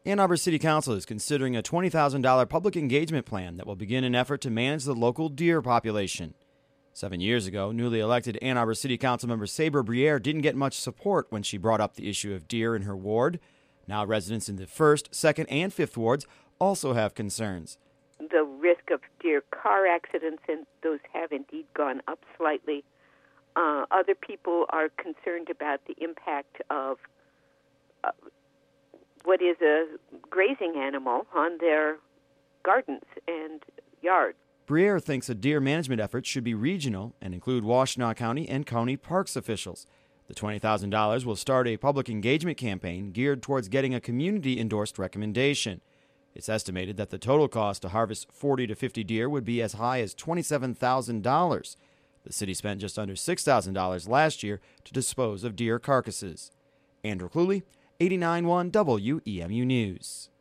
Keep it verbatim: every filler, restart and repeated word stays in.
Ann Arbor City Council is considering a twenty thousand dollars public engagement plan that will begin an effort to manage the local deer population. Seven years ago, newly elected Ann Arbor City Council member Sabre Briere didn't get much support when she brought up the issue of deer in her ward. Now residents in the first, second, and fifth wards also have concerns. The risk of deer car accidents, and those have indeed gone up slightly. Uh, other people are concerned about the impact of uh, what is a grazing animal on their gardens and yards. Briere thinks a deer management effort should be regional and include Washtenaw County and county parks officials. The twenty thousand dollars will start a public engagement campaign geared towards getting a community-endorsed recommendation. It's estimated that the total cost to harvest forty to fifty deer would be as high as twenty-seven thousand dollars. The city spent just under six thousand dollars last year to dispose of deer carcasses. Andrew Cluley, eighty-nine point one W E M U News.